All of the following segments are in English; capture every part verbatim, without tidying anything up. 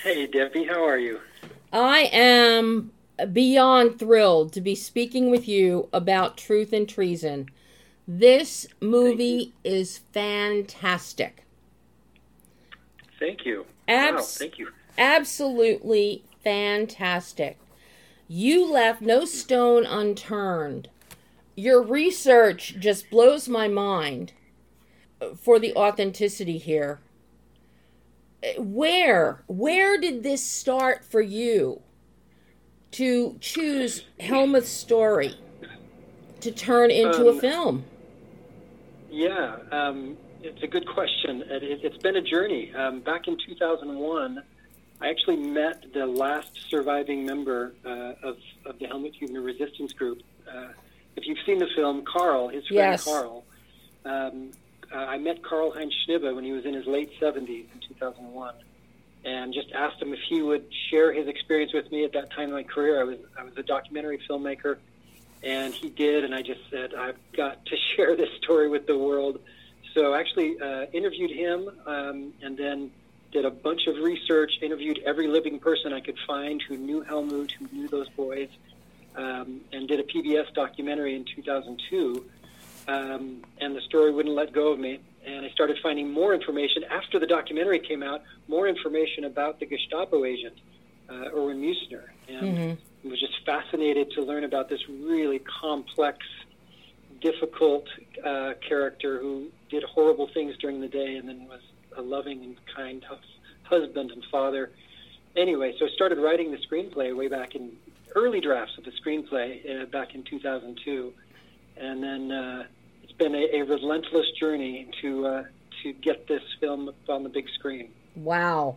Hey, Debbie, how are you? I am beyond thrilled to be speaking with you about Truth and Treason. This Thank you. movie is fantastic. Thank you. Wow, Abs- thank you. Absolutely fantastic. You left no stone unturned. Your research just blows my mind for the authenticity here. Where, where did this start for you to choose Helmuth's story to turn into Um, a film? yeah, um, it's a good question. It, it, it's been a journey. Um, back in two thousand one, I actually met the last surviving member uh, of, of the Helmut Hubner resistance group. Uh, if you've seen the film, Carl, his friend Yes. Carl, um, uh, I met Karl Heinz Schnibe when he was in his late seventies in two thousand one, and just asked him if he would share his experience with me at that time in my career. I was I was a documentary filmmaker, and he did, and I just said, I've got to share this story with the world. So I actually uh, interviewed him, um, and then did a bunch of research, interviewed every living person I could find who knew Helmut, who knew those boys, um, and did a P B S documentary in two thousand two. Um, and the story wouldn't let go of me. And I started finding more information after the documentary came out, more information about the Gestapo agent, uh, Erwin Muessner. And Mm-hmm. was just fascinated to learn about this really complex, difficult uh, character who did horrible things during the day and then was a loving and kind husband and father. Anyway, so I started writing the screenplay way back in early drafts of the screenplay uh, back in two thousand two. And then uh, it's been a, a relentless journey to uh, to get this film on the big screen. Wow.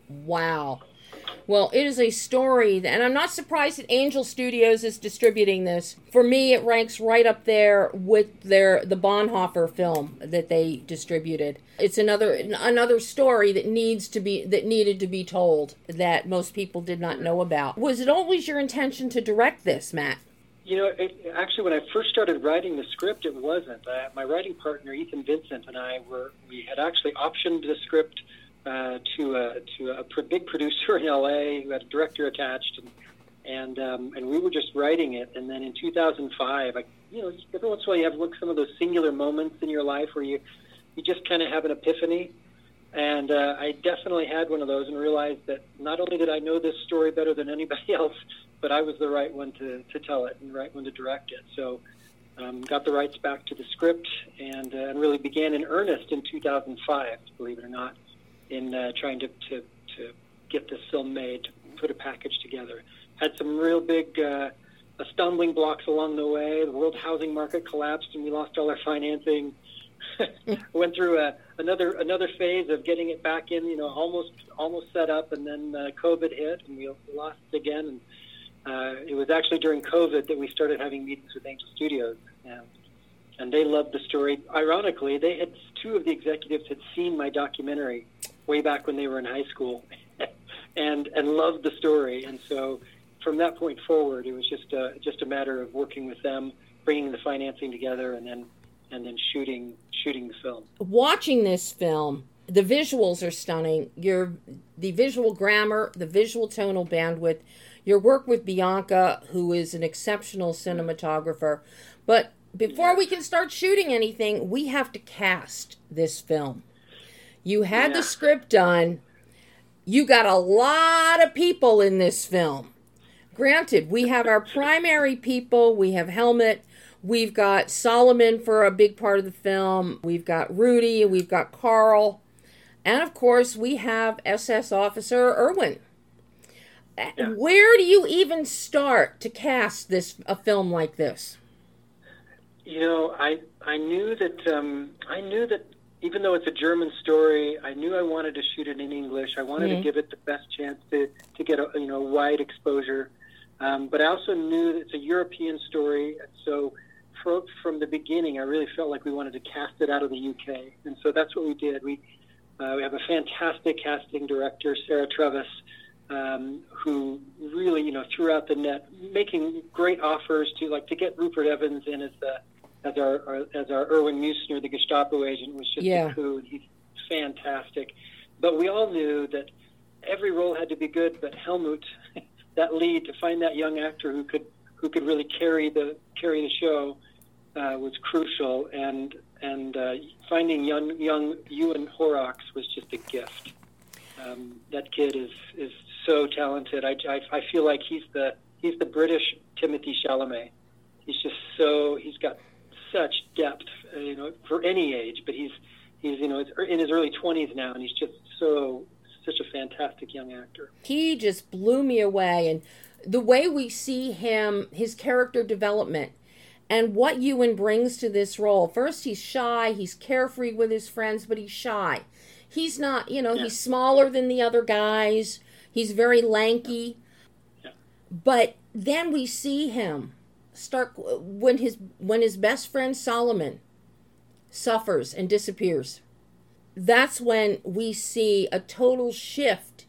Wow. Well, it is a story, that, and I'm not surprised that Angel Studios is distributing this. For me, it ranks right up there with their the Bonhoeffer film that they distributed. It's another another story that needs to be that needed to be told that most people did not know about. Was it always your intention to direct this, Matt? You know, it, actually, when I first started writing the script, it wasn't. Uh, my writing partner, Ethan Vincent, and I were we had actually optioned the script uh, to a to a pr- big producer in L A who had a director attached, and and um, and we were just writing it. And then in two thousand five, I, you know, every once in a while you have like some of those singular moments in your life where you you just kind of have an epiphany. And uh, I definitely had one of those and realized that not only did I know this story better than anybody else, but I was the right one to, to tell it and the right one to direct it. So um, got the rights back to the script and, uh, and really began in earnest in two thousand five, believe it or not, in uh, trying to, to, to get this film made, to put a package together. Had some real big uh, stumbling blocks along the way. The world housing market collapsed and we lost all our financing. Went through a, another another phase of getting it back in, you know, almost almost set up, and then uh, COVID hit, and we lost it again. And uh, it was actually during COVID that we started having meetings with Angel Studios, and, and they loved the story. Ironically, they had two of the executives had seen my documentary way back when they were in high school, and and loved the story. And so from that point forward, it was just a, just a matter of working with them, bringing the financing together, and then. and then shooting shooting the film. Watching this film, the visuals are stunning. Your the visual grammar, the visual tonal bandwidth, your work with Bianca, who is an exceptional cinematographer. But before we can start shooting anything, we have to cast this film. You had Yeah. the script done. You got a lot of people in this film. Granted, we have our primary people. We have Helmut. We've got Solomon for a big part of the film. We've got Rudy. We've got Carl. And, of course, we have S S Officer Erwin. Yeah. Where do you even start to cast this a film like this? You know, I I knew that um, I knew that even though it's a German story, I knew I wanted to shoot it in English. I wanted Mhm. to give it the best chance to, to get a you know wide exposure. Um, but I also knew that it's a European story, and so for, from the beginning, I really felt like we wanted to cast it out of the U K, and so that's what we did. We uh, we have a fantastic casting director, Sarah Trevis, um, who really you know threw out the net, making great offers to like to get Rupert Evans in as the as our, our as our Erwin Muessner, the Gestapo agent, was just Yeah. a coup. He's fantastic, but we all knew that every role had to be good, but Helmut, that lead, to find that young actor who could who could really carry the carry the show uh, was crucial, and and uh, finding young young Ewan Horrocks was just a gift. Um, that kid is is so talented. I, I, I feel like he's the he's the British Timothée Chalamet. He's just so he's got such depth, uh, you know, for any age. But he's he's you know in his early twenties now, and he's just so such a fantastic young actor. He just blew me away, and the way we see him, his character development, and what Ewan brings to this role. First, he's shy, he's carefree with his friends, but he's shy. He's not, you know, yeah. he's smaller than the other guys. He's very lanky. Yeah. But then we see him start when his when his best friend Solomon suffers and disappears. That's when we see a total shift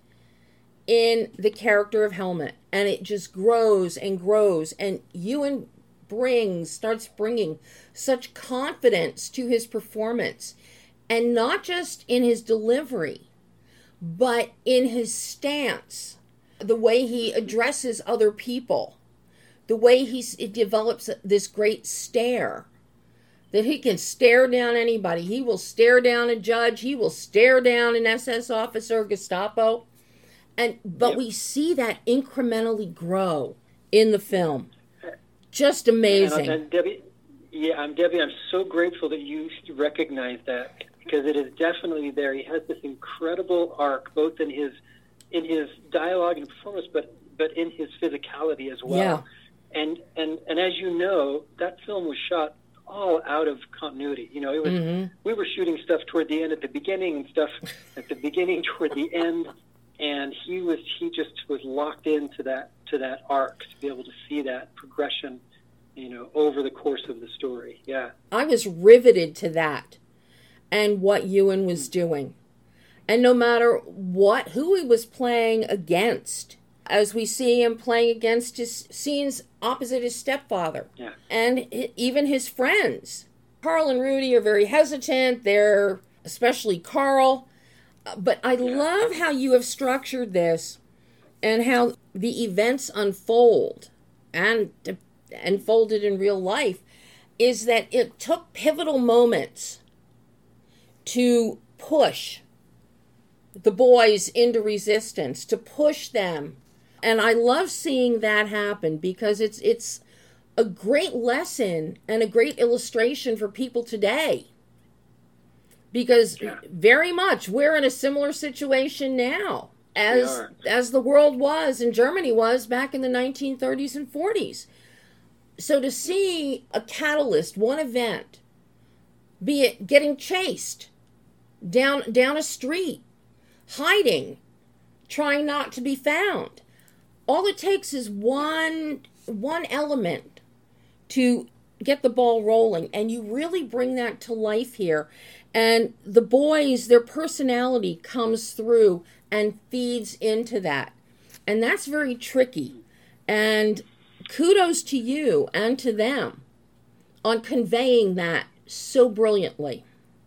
in the character of Helmut, and it just grows and grows. And Ewan brings starts bringing such confidence to his performance. And not just in his delivery, but in his stance, the way he addresses other people, the way he it develops this great stare, that he can stare down anybody. He will stare down a judge. He will stare down an S S officer, Gestapo. And but yep. we see that incrementally grow in the film. Just amazing. And, and Debbie, yeah, I'm Debbie. I'm so grateful that you recognize that, because it is definitely there. He has this incredible arc, both in his in his dialogue and performance, but but in his physicality as well. Yeah. And and and as you know, that film was shot all out of continuity. You know, it was mm-hmm. we were shooting stuff toward the end at the beginning and stuff at the beginning toward the end, and he was he just was locked into that to that arc to be able to see that progression, you know, over the course of the story. Yeah. I was riveted to that and what Ewan was doing. And no matter what, who he was playing against, as we see him playing against his scenes opposite his stepfather. Yeah. And even his friends. Carl and Rudy are very hesitant. They're, especially Carl. But I yeah. love how you have structured this and how the events unfold and unfolded in real life, is that it took pivotal moments to push the boys into resistance, to push them. And I love seeing that happen, because it's it's a great lesson and a great illustration for people today. Because yeah. very much we're in a similar situation now as as the world was and Germany was back in the nineteen thirties and forties. So to see a catalyst, one event, be it getting chased down down a street, hiding, trying not to be found, all it takes is one one element to get the ball rolling, and you really bring that to life here. And the boys, their personality comes through and feeds into that. And that's very tricky. And kudos to you and to them on conveying that so brilliantly.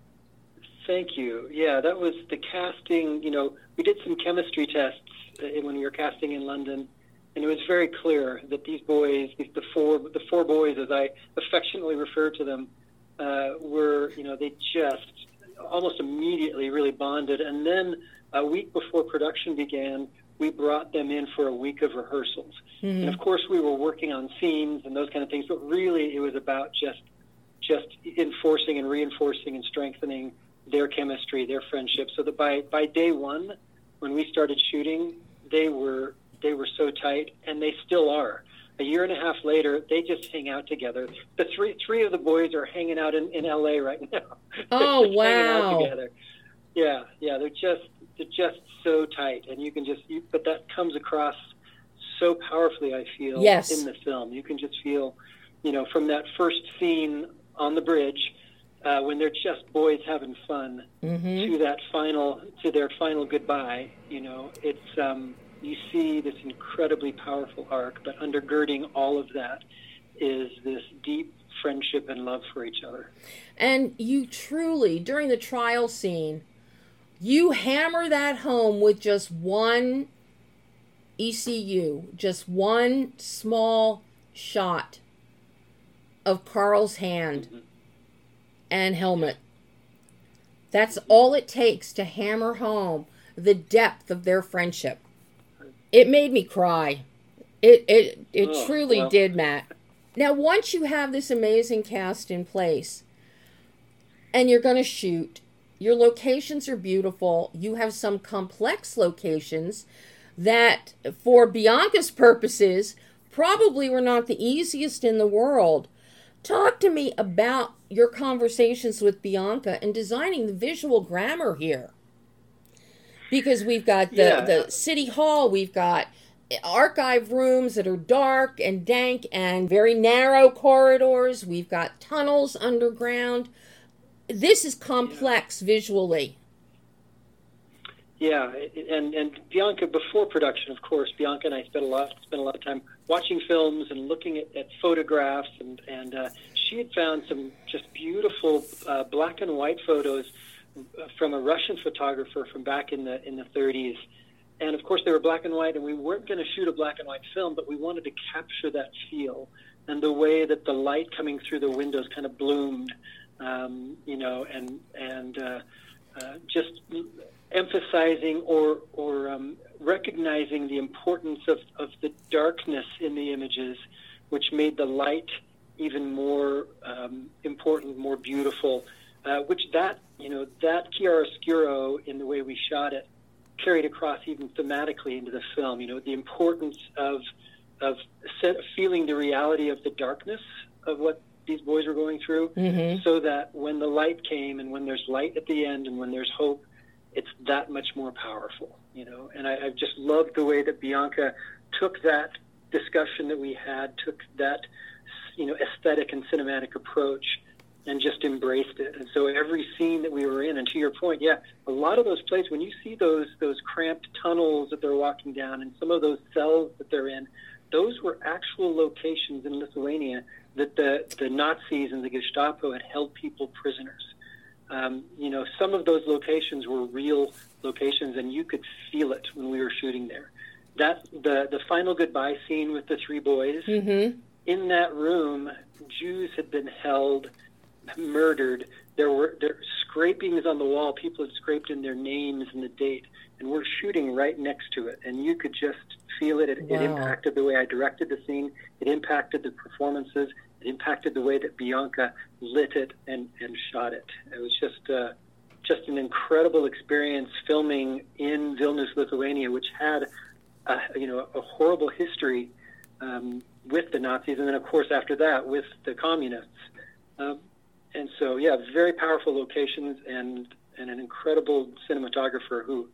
Thank you. Yeah, that was the casting. You know, we did some chemistry tests when we were casting in London, and it was very clear that these boys, the four, the four boys, as I affectionately refer to them, uh, were, you know, they just almost immediately really bonded. And then a week before production began, we brought them in for a week of rehearsals. Mm-hmm. And of course, we were working on scenes and those kind of things, but really it was about just just enforcing and reinforcing and strengthening their chemistry, their friendship, so that by, by day one, when we started shooting, they were they were so tight, and they still are. A year and a half later, they just hang out together. The three three of the boys are hanging out in, in L A right now. Oh, wow. Hanging out together. Yeah, yeah, they're just they're just so tight, and you can just, you, but that comes across so powerfully, I feel, yes. in the film. You can just feel, you know, from that first scene on the bridge, uh, when they're just boys having fun, mm-hmm. to that final, to their final goodbye, you know, it's, um, you see this incredibly powerful arc, but undergirding all of that is this deep friendship and love for each other. And you truly, during the trial scene, You hammer that home with just one E C U, just one small shot of Carl's hand mm-hmm. and helmet. That's all it takes to hammer home the depth of their friendship. It made me cry. It it it oh, truly well. did, Matt. Now, once you have this amazing cast in place and you're going to shoot, your locations are beautiful. You have some complex locations that, for Bianca's purposes, probably were not the easiest in the world. Talk to me about your conversations with Bianca and designing the visual grammar here. Because we've got the, yeah. the city hall, we've got archive rooms that are dark and dank and very narrow corridors. We've got tunnels underground. This is complex yeah. visually. Yeah, and and Bianca, before production, of course, Bianca and I spent a lot spent a lot of time watching films and looking at, at photographs, and and uh, she had found some just beautiful uh, black and white photos from a Russian photographer from back in the in the thirties. And of course, they were black and white, and we weren't going to shoot a black and white film, but we wanted to capture that feel and the way that the light coming through the windows kind of bloomed, um, you know, and and uh, uh, just emphasizing or or um, recognizing the importance of, of the darkness in the images, which made the light even more um, important, more beautiful. Uh, which that you know that chiaroscuro in the way we shot it carried across even thematically into the film. You know, the importance of of feeling the reality of the darkness of what these boys were going through, mm-hmm. so that when the light came and when there's light at the end and when there's hope, it's that much more powerful. You know, and I, I just loved the way that Bianca took that discussion that we had, took that you know aesthetic and cinematic approach, and just embraced it. And so every scene that we were in, and to your point, yeah, a lot of those places, when you see those those cramped tunnels that they're walking down and some of those cells that they're in, those were actual locations in Lithuania that the, the Nazis and the Gestapo had held people prisoners. Um, you know, some of those locations were real locations, and you could feel it when we were shooting there. That the, the final goodbye scene with the three boys, mm-hmm. in that room, Jews had been held, murdered. There were there scrapings on the wall. People had scraped in their names and the date, and we're shooting right next to it. And you could just feel it. It, wow. it impacted the way I directed the scene. It impacted the performances. It impacted the way that Bianca lit it and, and shot it. It was just uh, just an incredible experience filming in Vilnius, Lithuania, which had a, you know a horrible history um, with the Nazis, and then of course after that with the communists. Um, And so, yeah, very powerful locations and, and an incredible cinematographer who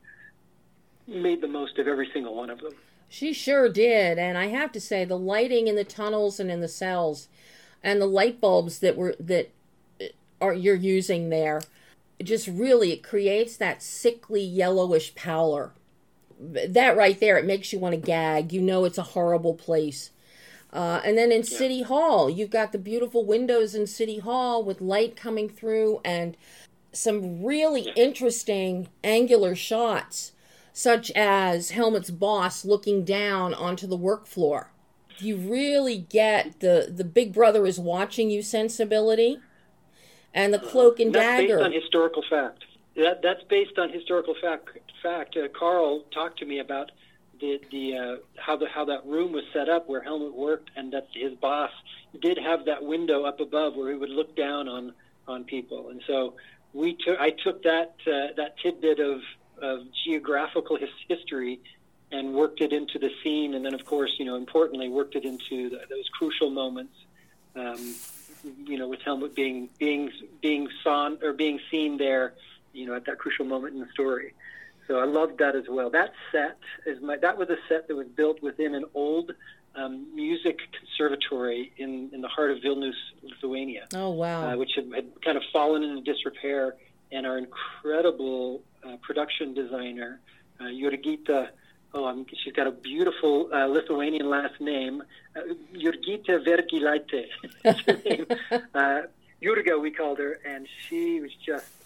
made the most of every single one of them. She sure did. And I have to say, the lighting in the tunnels and in the cells and the light bulbs that were that are you're using there, just really, it creates that sickly yellowish pallor. That right there, it makes you want to gag. You know it's a horrible place. Uh, and then in yeah. City Hall, you've got the beautiful windows in City Hall with light coming through and some really yeah. interesting angular shots, such as Helmut's boss looking down onto the work floor. You really get the, the big brother is watching you sensibility, and the cloak and that's dagger. That's based on historical fact. That, that's based on historical fact. fact. Uh, Carl talked to me about the the uh, how the how that room was set up where Helmut worked, and that his boss did have that window up above where he would look down on, on people. And so we took I took that uh, that tidbit of, of geographical his history and worked it into the scene, and then of course, you know, importantly, worked it into the, those crucial moments. Um, you know, with Helmut being being being saw or being seen there, you know, at that crucial moment in the story. So I loved that as well. That set is my. That was a set that was built within an old um, music conservatory in, in the heart of Vilnius, Lithuania. Oh wow! Uh, which had, had kind of fallen into disrepair, and our incredible uh, production designer, uh, Jurgita. Oh, I'm, she's got a beautiful uh, Lithuanian last name, uh, Jurgita Vergilaite. That's her name. Uh, Jurga, we called her, and she was just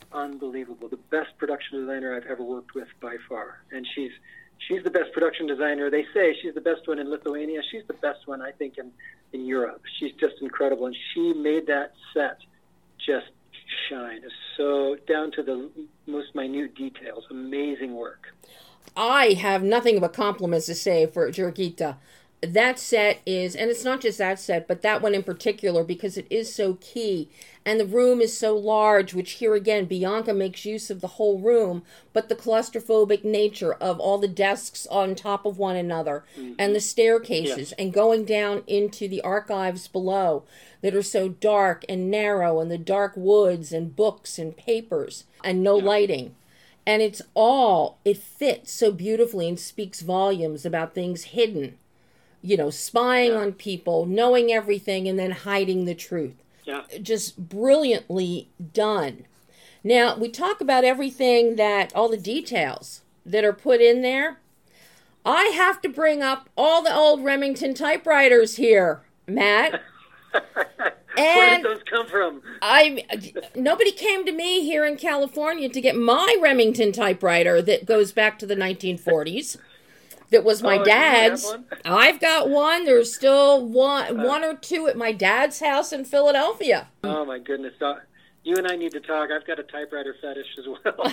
unbelievable. The best production designer I've ever worked with by far. And she's she's the best production designer. They say she's the best one in Lithuania. She's the best one, I think, in, in Europe. She's just incredible. And she made that set just shine. So down to the most minute details. Amazing work. I have nothing but compliments to say for Jurgita. That set is, and it's not just that set, but that one in particular, because it is so key. And the room is so large, which here again, Bianca makes use of the whole room, but the claustrophobic nature of all the desks on top of one another, mm-hmm. and the staircases, yeah. and going down into the archives below that are so dark and narrow, and the dark woods and books and papers, and no yeah. lighting. And it's all, it fits so beautifully and speaks volumes about things hidden. You know, spying yeah. on people, knowing everything, and then hiding the truth. Yeah. Just brilliantly done. Now, we talk about everything that, all the details that are put in there. I have to bring up all the old Remington typewriters here, Matt. Where did those come from? I nobody came to me here in California to get my Remington typewriter that goes back to the nineteen forties. That was my oh, dad's. I've got one. There's still one, uh, one or two at my dad's house in Philadelphia. Oh my goodness! Uh, you and I need to talk. I've got a typewriter fetish as well.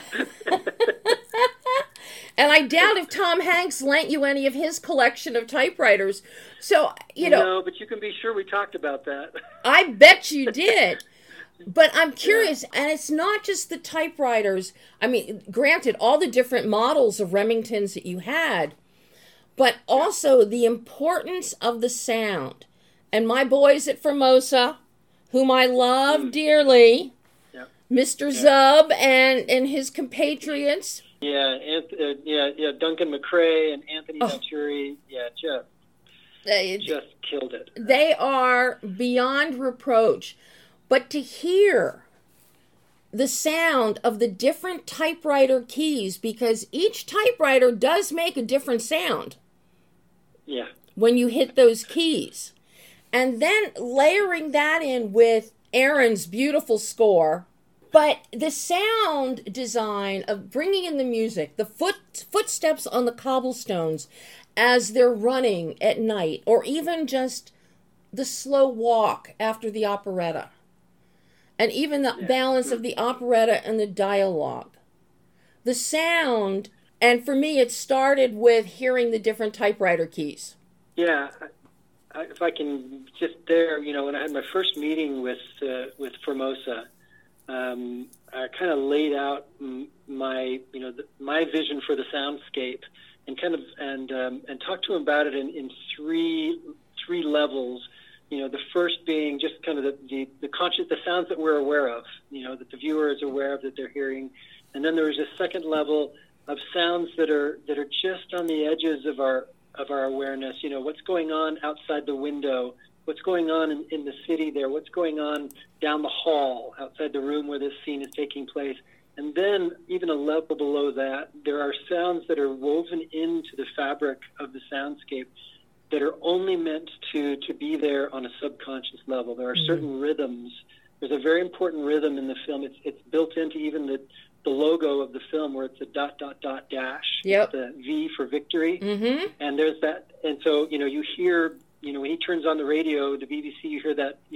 And I doubt if Tom Hanks lent you any of his collection of typewriters. So you know. No, but you can be sure we talked about that. I bet you did. But I'm curious, yeah. and it's not just the typewriters. I mean, granted, all the different models of Remingtons that you had. But also the importance of the sound. And my boys at Formosa, whom I love mm. dearly, yep. Mister Yep. Zub and, and his compatriots. Yeah, Anth- uh, yeah, yeah, Duncan McCrae and Anthony oh. Venturi, yeah, just, they, just killed it. They are beyond reproach. But to hear the sound of the different typewriter keys, because each typewriter does make a different sound. Yeah. When you hit those keys. And then layering that in with Aaron's beautiful score. But the sound design of bringing in the music, the foot footsteps on the cobblestones as they're running at night, or even just the slow walk after the operetta. And even the yeah. balance of the operetta and the dialogue. The sound... And for me, it started with hearing the different typewriter keys. Yeah, I, if I can just there, you know, when I had my first meeting with uh, with Formosa, um, I kind of laid out my, you know, the, my vision for the soundscape, and kind of and um, and talked to him about it in, in three three levels. You know, the first being just kind of the the, the conscious, the sounds that we're aware of, you know, that the viewer is aware of, that they're hearing, and then there was a second level of sounds that are that are just on the edges of our of our awareness. You know, what's going on outside the window, what's going on in, in the city there, what's going on down the hall outside the room where this scene is taking place. And then even a level below that, there are sounds that are woven into the fabric of the soundscape that are only meant to, to be there on a subconscious level. There are mm-hmm. certain rhythms. There's a very important rhythm in the film. It's it's built into even the the logo of the film, where it's a dot, dot, dot, dash, yep. the V for victory. Mm-hmm. And there's that, and so, you know, you hear, you know, when he turns on the radio, the B B C, you hear that, you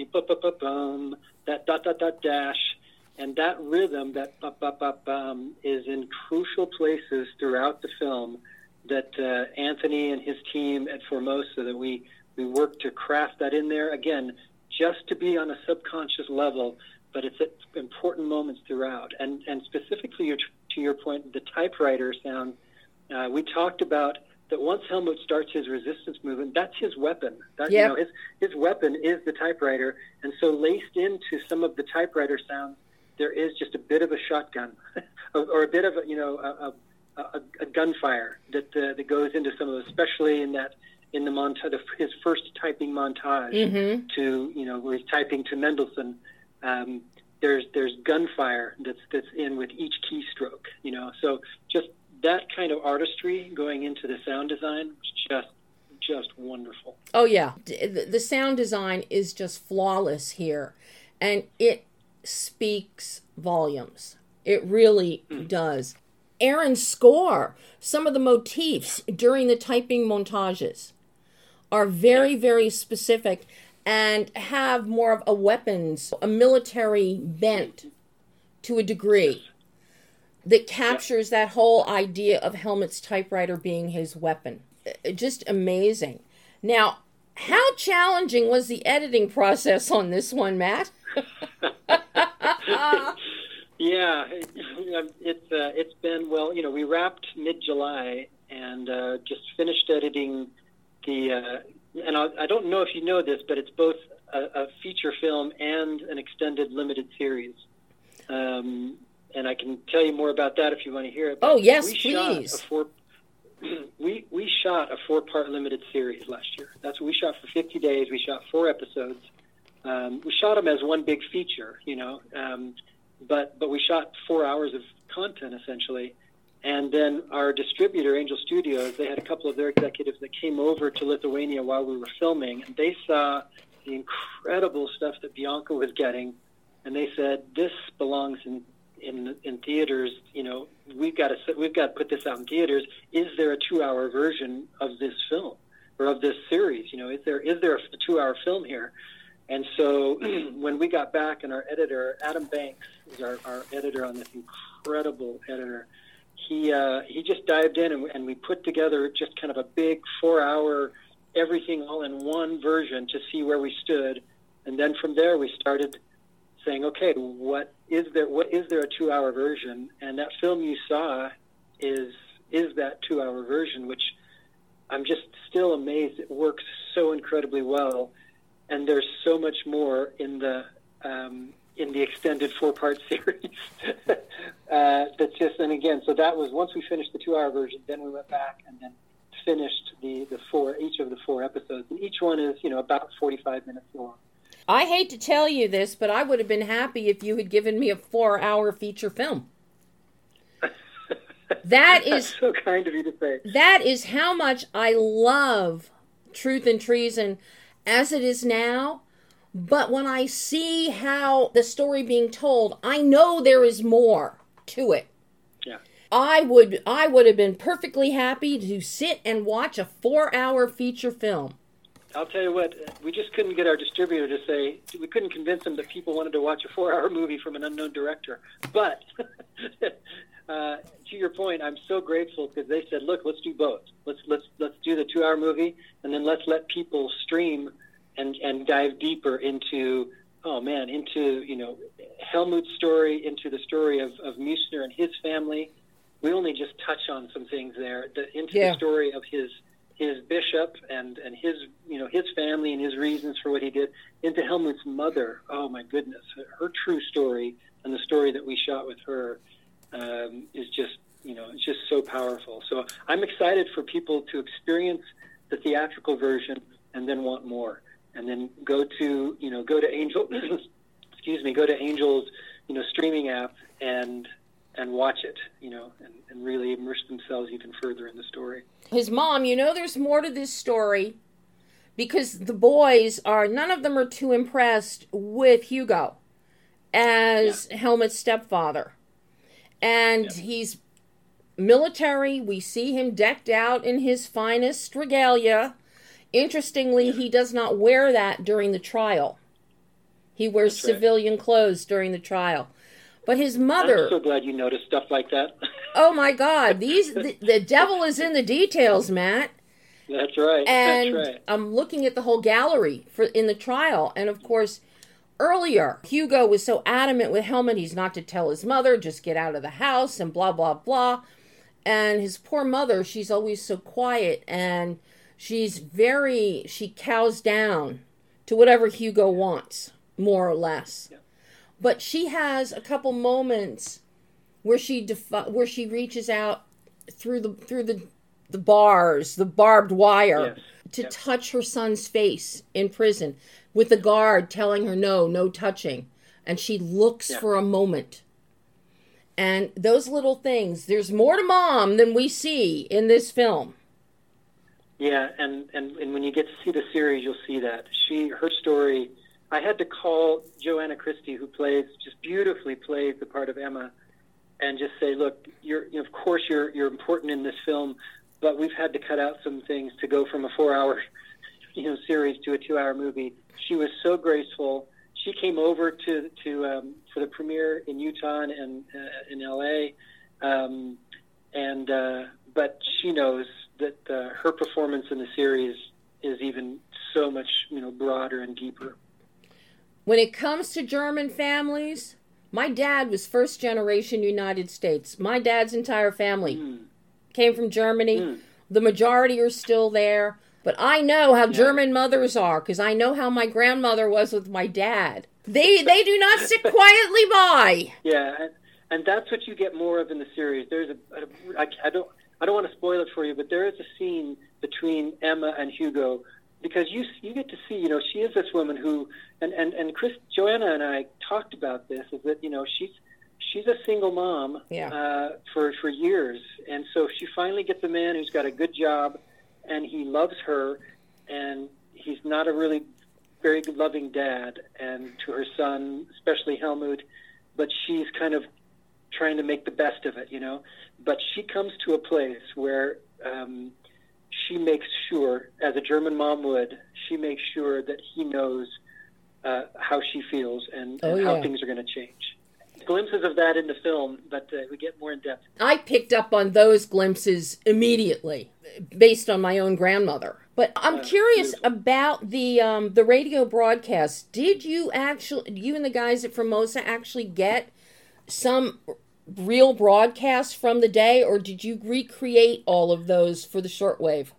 bum, that dot, dot, dot, dash, and that rhythm, that bum, bum, bum, bum, is in crucial places throughout the film that uh, Anthony and his team at Formosa, that we, we work to craft that in there, again, just to be on a subconscious level, but it's at important moments throughout. And and specifically your, to your point, the typewriter sound, uh, we talked about that once Helmut starts his resistance movement, that's his weapon. That, yep. you know, his, his weapon is the typewriter. And so laced into some of the typewriter sounds, there is just a bit of a shotgun or, or a bit of, a, you know, a, a, a gunfire that uh, that goes into some of those, especially in that, in the montage, his first typing montage mm-hmm. to, you know, where he's typing to Mendelssohn. Um, there's there's gunfire that's that's in with each keystroke, you know. So just that kind of artistry going into the sound design was just just wonderful. Oh yeah, the sound design is just flawless here, and it speaks volumes. It really mm. does. Aaron's score, some of the motifs during the typing montages are very, very specific and have more of a weapons, a military bent to a degree that captures that whole idea of Helmut's typewriter being his weapon. Just amazing. Now, how challenging was the editing process on this one, Matt? Yeah, it's uh, it's been, well, you know, we wrapped mid-July and uh, just finished editing the, uh, and I, I don't know if you know this, but it's both a, a feature film and an extended limited series. Um, and I can tell you more about that if you want to hear it. Oh, yes, we please. Shot a four, we, we shot a four-part limited series last year. That's what we shot for fifty days. We shot four episodes. Um, we shot them as one big feature, you know, um, But but we shot four hours of content, essentially. And then our distributor, Angel Studios, they had a couple of their executives that came over to Lithuania while we were filming, and they saw the incredible stuff that Bianca was getting, and they said, this belongs in in, in theaters. You know, we've got to we've got to put this out in theaters. Is there a two-hour version of this film or of this series? You know, is there is there a two-hour film here? And so when we got back, and our editor, Adam Banks, is our, our editor on this incredible editor, he uh, he just dived in, and, and we put together just kind of a big four-hour, everything all in one version to see where we stood. And then from there, we started saying, okay, what is there? What is there a two-hour version? And that film you saw is is that two-hour version, which I'm just still amazed. It works so incredibly well. And there's so much more in the um, in the extended four-part series. uh, that's just, and again, so that was, once we finished the two-hour version, then we went back and then finished the, the four, each of the four episodes. And each one is, you know, about forty-five minutes long. I hate to tell you this, but I would have been happy if you had given me a four-hour feature film. That is so kind of you to say. That is how much I love Truth and Treason as it is now, but when I see how the story being told, I know there is more to it. Yeah. I would I would have been perfectly happy to sit and watch a four-hour feature film. I'll tell you what, we just couldn't get our distributor to say, we couldn't convince them that people wanted to watch a four-hour movie from an unknown director. But uh, to your point, I'm so grateful because they said, look, let's do both. Let's let's let's do the two-hour movie, and then let's let people stream and and dive deeper into, oh man, into, you know, Helmut's story, into the story of, of Muessner and his family. We only just touch on some things there, the, into yeah. the story of his his bishop and, and his, you know, his family and his reasons for what he did, into Helmut's mother. Oh my goodness, her true story and the story that we shot with her um, is just, you know, it's just so powerful. So I'm excited for people to experience the theatrical version and then want more, and then go to, you know, go to Angel, excuse me, go to Angel's, you know, streaming app and and watch it, you know, and, and really immerse themselves even further in the story. His mom, you know, there's more to this story because the boys are, none of them are too impressed with Hugo as yeah. Helmut's stepfather. And yeah. he's military. We see him decked out in his finest regalia. Interestingly, yeah. he does not wear that during the trial. He wears That's civilian right. clothes during the trial. But his mother... I'm so glad you noticed stuff like that. Oh, my God. These the, the devil is in the details, Matt. That's right. And That's right. I'm looking at the whole gallery for in the trial. And, of course, earlier, Hugo was so adamant with Helmut he's not to tell his mother, just get out of the house and blah, blah, blah. And his poor mother, she's always so quiet. And she's very... She cows down to whatever Hugo wants, more or less. Yeah. But she has a couple moments where she defi- where she reaches out through the through the, the bars, the barbed wire, yes. to yep. touch her son's face in prison, with the guard telling her no, no touching, and she looks yeah. for a moment. And those little things, there's more to Mom than we see in this film. Yeah, and, and, and when you get to see the series, you'll see that she her story. I had to call Joanna Christie, who plays, just beautifully plays the part of Emma. and just say, look, you're, you know, of course you're you're important in this film, but we've had to cut out some things to go from a four-hour, you know, series to a two-hour movie. She was so graceful. She came over to to um, for the premiere in Utah and uh, in L A, um, and uh, but she knows that uh, her performance in the series is even so much, you know, broader and deeper. When it comes to German families, my dad was first generation United States. My dad's entire family mm. came from Germany. Mm. The majority are still there. But I know how yeah. German mothers are, because I know how my grandmother was with my dad. They they do not sit quietly by. Yeah, and, and that's what you get more of in the series. There's a, a I, I don't I don't want to spoil it for you, but there is a scene between Emma and Hugo, because you you get to see, you know, she is this woman who, and and and Chris, Joanna and I talked about this, is that, you know, she's she's a single mom yeah. uh, for for years, and so she finally gets a man who's got a good job, and he loves her, and he's not a really very good loving dad, and to her son, especially Helmut, but she's kind of trying to make the best of it, you know. But she comes to a place where um, she makes sure, as a German mom would, she makes sure that he knows uh, how she feels and, oh, and yeah. how things are going to change. Glimpses of that in the film, but uh, we get more in depth. I picked up on those glimpses immediately, based on my own grandmother. But I'm uh, curious beautiful. about the um, the radio broadcast. Did you actually, you and the guys at Formosa actually get some real broadcasts from the day, or did you recreate all of those for the shortwave?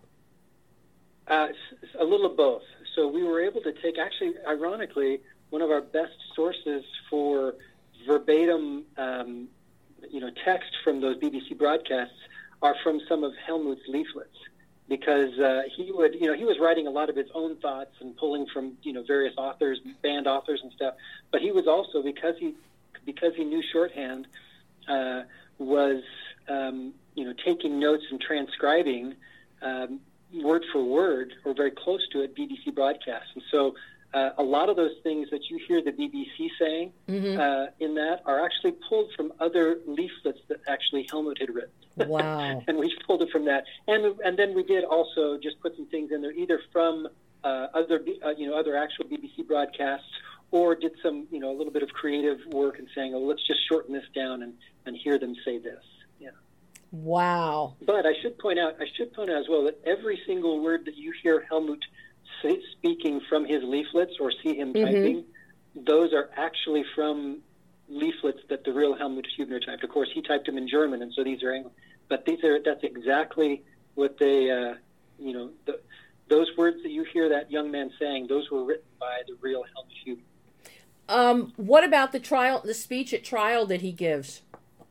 Uh, a little of both. So we were able to take, actually, ironically, one of our best sources for verbatim, um, you know, text from those B B C broadcasts are from some of Helmut's leaflets, because uh, he would, you know, he was writing a lot of his own thoughts and pulling from, you know, various authors, band authors and stuff. But he was also, because he, because he knew shorthand, uh, was, um, you know, taking notes and transcribing um, word for word, or very close to it, B B C broadcasts. And so Uh, a lot of those things that you hear the B B C saying mm-hmm. uh, in that are actually pulled from other leaflets that actually Helmut had written. Wow. And we pulled it from that. And and then we did also just put some things in there, either from uh, other uh, you know other actual B B C broadcasts, or did some, you know, a little bit of creative work and saying, oh, let's just shorten this down and, and hear them say this. Yeah. Wow. But I should point out, I should point out as well that every single word that you hear Helmut speaking from his leaflets or see him mm-hmm. typing, those are actually from leaflets that the real Helmut Hübner typed. Of course, he typed them in German, and so these are English. But these are that's exactly what they, uh, you know, the, those words that you hear that young man saying, those were written by the real Helmut Hübner. Um, what about the trial, the speech at trial that he gives?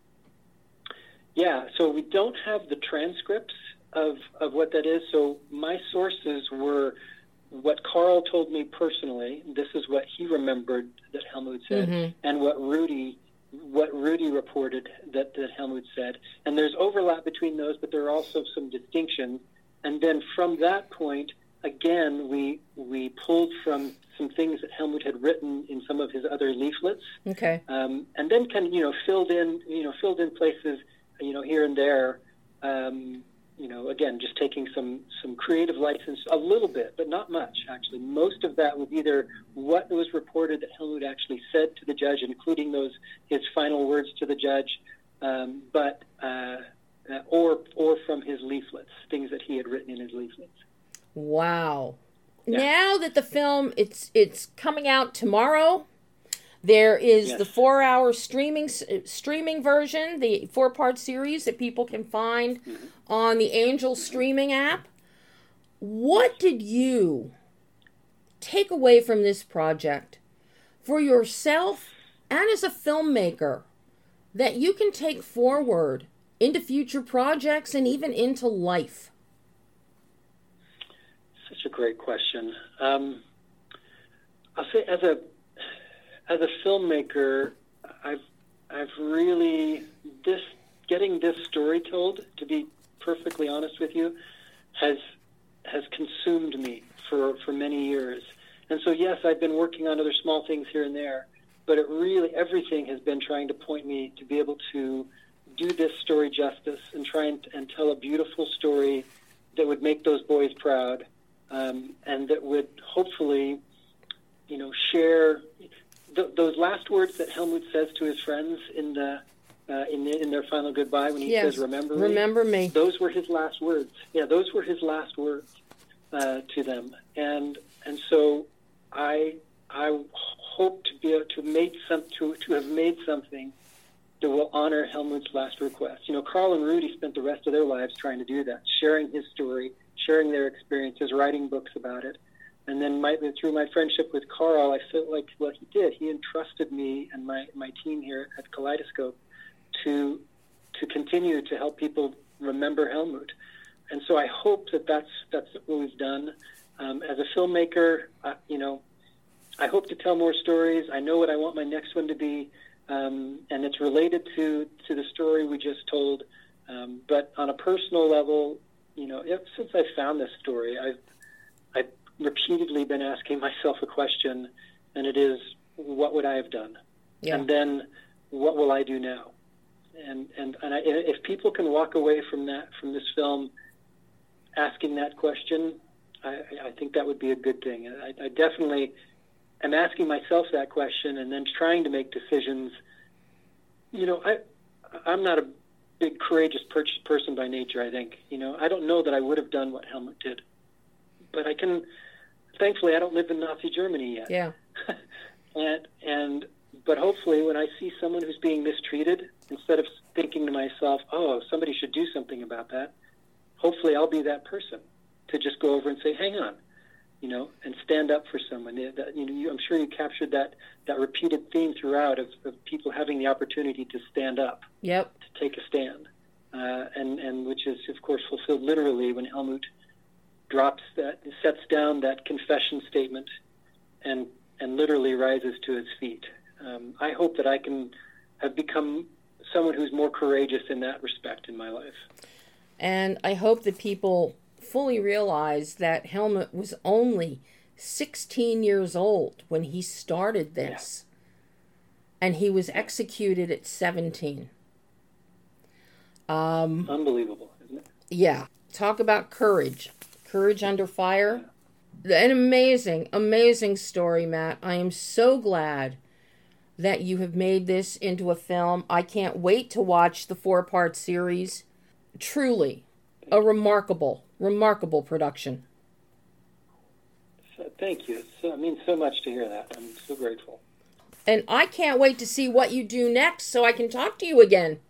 Yeah, so we don't have the transcripts of of what that is. So my sources were what Carl told me personally. This is what he remembered that Helmut said, mm-hmm. and what Rudy what Rudy reported that, that Helmut said. And there's overlap between those, but there are also some distinctions. And then from that point, again, we we pulled from some things that Helmut had written in some of his other leaflets. Okay. Um, and then kind of, you know, filled in, you know, filled in places, you know, here and there. Um, you know, again, just taking some, some creative license, a little bit, but not much, actually. Most of that was either what was reported that Helmut actually said to the judge, including those his final words to the judge, um, but uh, uh, or or from his leaflets, things that he had written in his leaflets. Wow. Yeah. Now that the film, it's it's coming out tomorrow, there is yes. the four-hour streaming streaming version, the four-part series that people can find mm-hmm. on the Angel streaming app. What did you take away from this project for yourself and as a filmmaker that you can take forward into future projects and even into life? Such a great question. Um, I'll say, as a as a filmmaker, I've I've really this getting this story told, to be perfectly honest with you, has has consumed me for for many years. And so yes, I've been working on other small things here and there, but it really, everything has been trying to point me to be able to do this story justice and try and, and tell a beautiful story that would make those boys proud, um, and that would hopefully, you know, share th- those last words that Helmut says to his friends in the uh, in the, in their final goodbye when he yes. says, "Remember me." Remember me. Those were his last words. Yeah, those were his last words uh, to them, and and so I I hope to be able to made some to to have made something that will honor Helmut's last request. You know, Carl and Rudy spent the rest of their lives trying to do that, sharing his story, sharing their experiences, writing books about it. And then my, through my friendship with Carl, I felt like what he did, he entrusted me and my, my team here at Kaleidoscope to to continue to help people remember Helmut. And so I hope that that's, that's what we've done. Um, as a filmmaker, uh, you know, I hope to tell more stories. I know what I want my next one to be. Um, and it's related to, to the story we just told. Um, but on a personal level, you know, ever since I found this story, I've, I've repeatedly been asking myself a question, and it is, what would I have done? Yeah. And then, what will I do now? And and, and I, if people can walk away from that, from this film, asking that question, I, I think that would be a good thing. I, I definitely... I'm asking myself that question and then trying to make decisions. You know, I, I'm not a big courageous per- person by nature, I think. You know, I don't know that I would have done what Helmut did. But I can, thankfully, I don't live in Nazi Germany yet. Yeah. and, and, but hopefully when I see someone who's being mistreated, instead of thinking to myself, oh, somebody should do something about that, hopefully I'll be that person to just go over and say, hang on. You know, and stand up for someone. That, you know, you, I'm sure you captured that, that repeated theme throughout of, of people having the opportunity to stand up, yep, to take a stand, uh, and and which is of course fulfilled literally when Helmut drops that, sets down that confession statement, and and literally rises to his feet. Um, I hope that I can have become someone who's more courageous in that respect in my life. And I hope that people fully realize that Helmut was only sixteen years old when he started this, yeah. and he was executed at seventeen. Um, Unbelievable, isn't it? Yeah. Talk about courage. Courage under fire. Yeah. An amazing, amazing story, Matt. I am so glad that you have made this into a film. I can't wait to watch the four-part series. Truly a remarkable, remarkable production. So, thank you. So, it means so much to hear that. I'm so grateful. And I can't wait to see what you do next so I can talk to you again.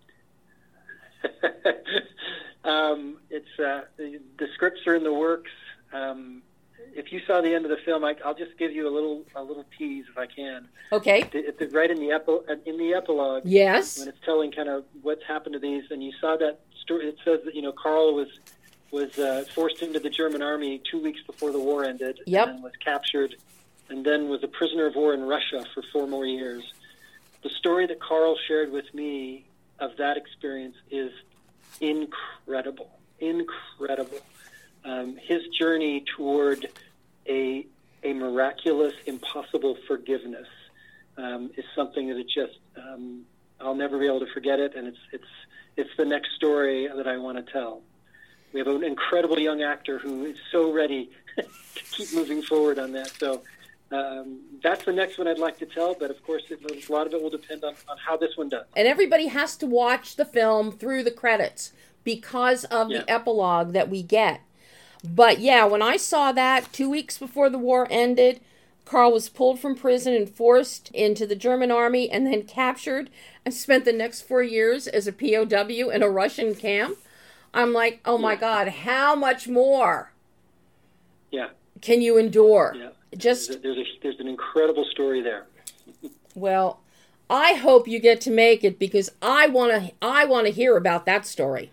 um, it's uh, the, the scripts are in the works. Um, if you saw the end of the film, I, I'll just give you a little a little tease if I can. Okay. It's it, right in the epi- in the epilogue. Yes. When it's telling kind of what's happened to these, and you saw that story. It says that you know Carl was was uh, forced into the German army two weeks before the war ended. Yep. And was captured, and then was a prisoner of war in Russia for four more years. The story that Carl shared with me of that experience is incredible, incredible. Um, his journey toward a a miraculous, impossible forgiveness um, is something that it just um, I'll never be able to forget it, and it's it's it's the next story that I want to tell. We have an incredible young actor who is so ready to keep moving forward on that. So um, that's the next one I'd like to tell, but of course it, a lot of it will depend on, on how this one does. And everybody has to watch the film through the credits because of yeah. the epilogue that we get. But yeah, when I saw that two weeks before the war ended, Carl was pulled from prison and forced into the German army and then captured and spent the next four years as a P O W in a Russian camp. I'm like, oh my yeah. God, how much more yeah. can you endure? Yeah. Just there's, a, there's, a, there's an incredible story there. Well, I hope you get to make it because I want to I want to hear about that story.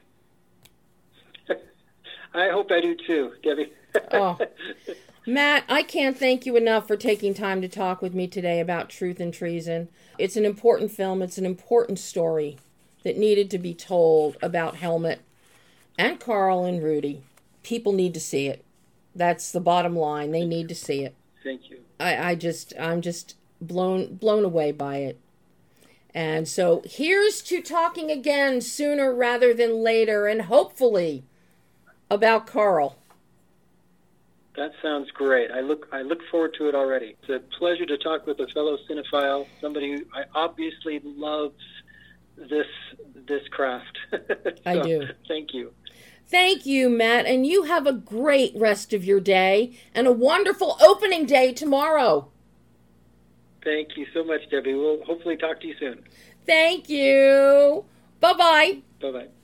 I hope I do too, Debbie. Oh. Matt, I can't thank you enough for taking time to talk with me today about Truth and Treason. It's an important film. It's an important story that needed to be told about Helmut and Carl and Rudy. People need to see it. That's the bottom line. They need to see it. Thank you. I, I just, I'm just blown blown away by it. And so here's to talking again sooner rather than later, and hopefully about Carl. That sounds great. I look I look forward to it already. It's a pleasure to talk with a fellow cinephile, somebody who I obviously loves this this craft. So, I do. Thank you. Thank you, Matt, and you have a great rest of your day and a wonderful opening day tomorrow. Thank you so much, Debbie. We'll hopefully talk to you soon. Thank you. Bye-bye. Bye-bye.